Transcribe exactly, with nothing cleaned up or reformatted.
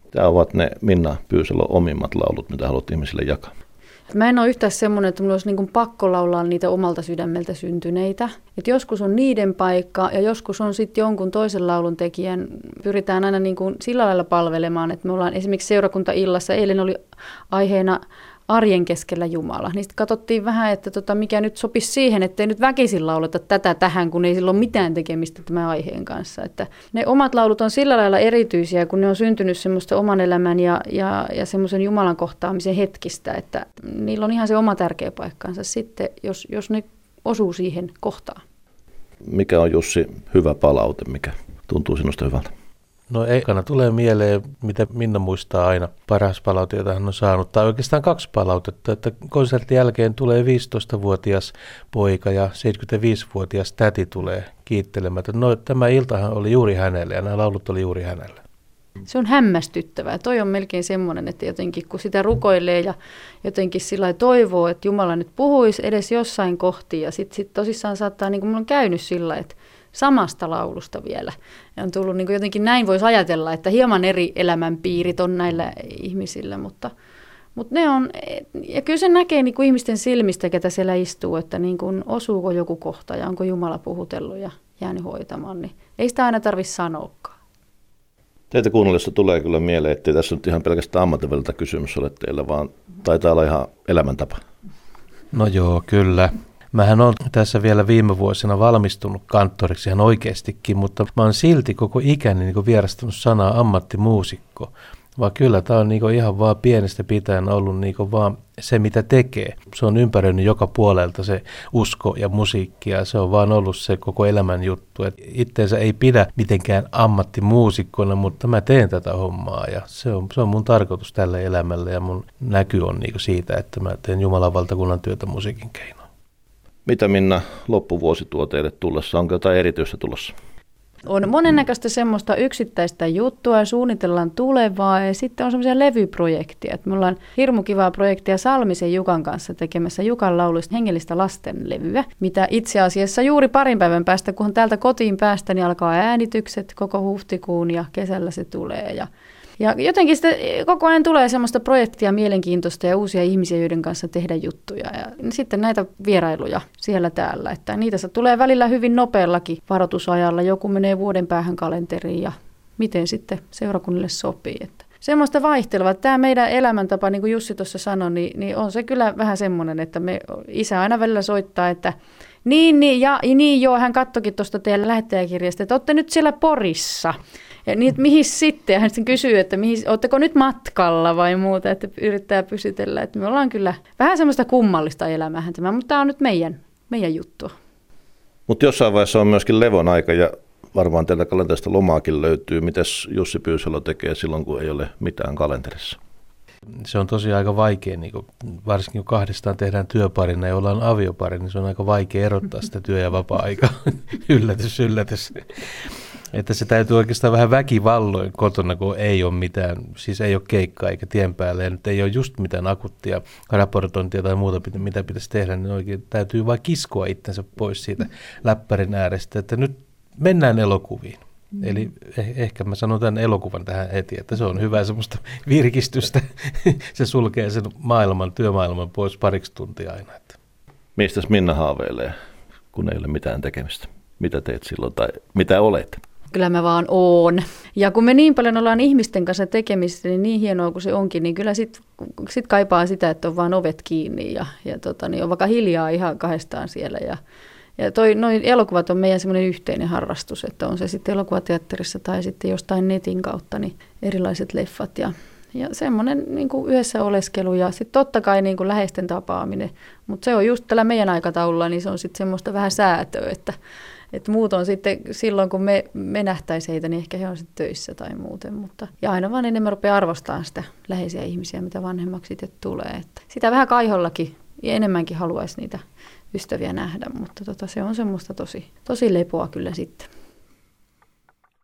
Tämä ovat ne Minna Pyysalon omimmat laulut, mitä haluat ihmisille jakaa. Mä en ole yhtään semmoinen, että mulla olisi niin kuin pakko laulaa niitä omalta sydämeltä syntyneitä. Et joskus on niiden paikka ja joskus on sitten jonkun toisen laulun tekijän. Pyritään aina niin kuin sillä lailla palvelemaan, että me ollaan esimerkiksi seurakuntaillassa, eilen oli aiheena arjen keskellä Jumala. Niistä katsottiin vähän, että tota, mikä nyt sopisi siihen, ettei nyt väkisin lauleta tätä tähän, kun ei sillä ole mitään tekemistä tämän aiheen kanssa. Että ne omat laulut on sillä lailla erityisiä, kun ne on syntynyt semmoista oman elämän ja, ja, ja semmoisen Jumalan kohtaamisen hetkistä, että niillä on ihan se oma tärkeä paikkansa sitten, jos, jos ne osuu siihen kohtaan. Mikä on, Jussi, hyvä palaute, mikä tuntuu sinusta hyvältä? No ekana tulee mieleen, mitä Minna muistaa aina, paras palaute, jota hän on saanut, tai oikeastaan kaksi palautetta, että konsertin jälkeen tulee viisitoistavuotias poika ja seitsemänkymmentäviisivuotias täti tulee kiittelemään, että no tämä iltahan oli juuri hänelle ja nämä laulut oli juuri hänelle. Se on hämmästyttävää. Toi on melkein semmoinen, että jotenkin kun sitä rukoilee ja jotenkin sillä toivoo, että Jumala nyt puhuisi edes jossain kohti ja sitten sit tosissaan saattaa, niin kuin minulla on käynyt sillä, että samasta laulusta vielä. Ja on tullut niin kuin jotenkin näin voisi ajatella, että hieman eri elämänpiirit on näillä ihmisillä, mutta, mutta ne on, ja kyllä se näkee niin kuin ihmisten silmistä, ketä siellä istuu, että niin kuin osuuko joku kohta ja onko Jumala puhutellut ja jäänyt hoitamaan, niin ei sitä aina tarvitse sanoakaan. Teitä kuunnellessa tulee kyllä mieleen, ettei tässä nyt ihan pelkästään ammatinväliltä kysymys ole teillä, vaan taitaa olla ihan elämäntapa. No joo, kyllä. Mähän olen tässä vielä viime vuosina valmistunut kanttoriksi ihan oikeastikin, mutta mä oon silti koko ikäni niin vierastanut sanaa ammattimuusikko. Vaan kyllä tämä on niin ihan vaan pienestä pitäen ollut niin vaan se, mitä tekee. Se on ympäröinyt joka puolelta se usko ja musiikki ja se on vaan ollut se koko elämän juttu. Et itteensä ei pidä mitenkään ammattimuusikkona, mutta mä teen tätä hommaa ja se on, se on mun tarkoitus tälle elämälle ja mun näky on niin siitä, että mä teen Jumalan valtakunnan työtä musiikin keinoin. Mitä, Minna, loppuvuosi tuo teille tullessa? Onko jotain erityistä tulossa? On monennäköistä semmoista yksittäistä juttua ja suunnitellaan tulevaa ja sitten on semmoisia levyprojekteja. Me ollaan hirmu kivaa projektia Salmisen Jukan kanssa tekemässä Jukan lauluista hengellistä lastenlevyä, mitä itse asiassa juuri parin päivän päästä, kun täältä kotiin päästä, niin alkaa äänitykset koko huhtikuun ja kesällä se tulee. Ja Ja jotenkin sitä koko ajan tulee semmoista projektia mielenkiintoista ja uusia ihmisiä, joiden kanssa tehdä juttuja. Ja sitten näitä vierailuja siellä täällä. Että niitä se tulee välillä hyvin nopeallakin varoitusajalla. Joku menee vuoden päähän kalenteriin ja miten sitten seurakunnille sopii. Että semmoista vaihtelua. Tämä meidän elämäntapa, niin kuin Jussi tuossa sanoi, niin, niin on se kyllä vähän semmoinen, että me isä aina välillä soittaa, että niin, niin, ja, niin joo, hän kattoikin tuosta teidän lähettäjäkirjasta, että olette nyt siellä Porissa. Ja niin, että mihin sitten? Ja hän sitten kysyy, että mihin, oletteko nyt matkalla vai muuta, että yrittää pysytellä. Että me ollaan kyllä vähän semmoista kummallista elämäähän tämä, mutta tämä on nyt meidän, meidän juttua. Mutta jossain vaiheessa on myöskin levon aika ja varmaan teiltä kalenterista lomaakin löytyy. Mites Jussi Pyysalo tekee silloin, kun ei ole mitään kalenterissa? Se on tosiaan aika vaikea, niin kun, varsinkin kun kahdestaan tehdään työparina ja ollaan aviopari, niin se on aika vaikea erottaa sitä työ- ja vapaa-aikaa. yllätys, yllätys. Että se täytyy oikeastaan vähän väkivalloin kotona, kun ei ole mitään, siis ei ole keikkaa eikä tien päällä ja nyt ei ole just mitään akuttia raportointia tai muuta, mitä pitäisi tehdä, niin oikein täytyy vaan kiskoa itsensä pois siitä läppärin äärestä, että nyt mennään elokuviin. Mm. Eli eh- ehkä mä sanon tämän elokuvan tähän heti, että se on hyvä semmoista virkistystä. Se sulkee sen maailman, työmaailman pois pariksi tuntia aina. Että. Mistäs Minna haaveilee, kun ei ole mitään tekemistä? Mitä teet silloin tai mitä olet? Kyllä mä vaan oon. Ja kun me niin paljon ollaan ihmisten kanssa tekemistä, niin niin hienoa kuin se onkin, niin kyllä sit, sit kaipaa sitä, että on vaan ovet kiinni ja, ja tota, niin on vaikka hiljaa ihan kahdestaan siellä. Ja, ja toi, noi elokuvat on meidän semmoinen yhteinen harrastus, että on se sitten elokuvateatterissa tai sitten jostain netin kautta, niin erilaiset leffat ja, ja semmoinen niin kuin yhdessä oleskelu ja sitten totta kai niin kuin läheisten tapaaminen. Mutta se on just tällä meidän aikataululla, niin se on sitten semmoista vähän säätöä, että Että muut on sitten silloin, kun me, me nähtäisiin heitä, niin ehkä he on sitten töissä tai muuten. Mutta, ja aina vaan enemmän rupeaa arvostamaan sitä läheisiä ihmisiä, mitä vanhemmaksi sitten tulee. Että sitä vähän kaihollakin ja enemmänkin haluaisi niitä ystäviä nähdä, mutta tota, se on semmoista tosi, tosi lepoa kyllä sitten.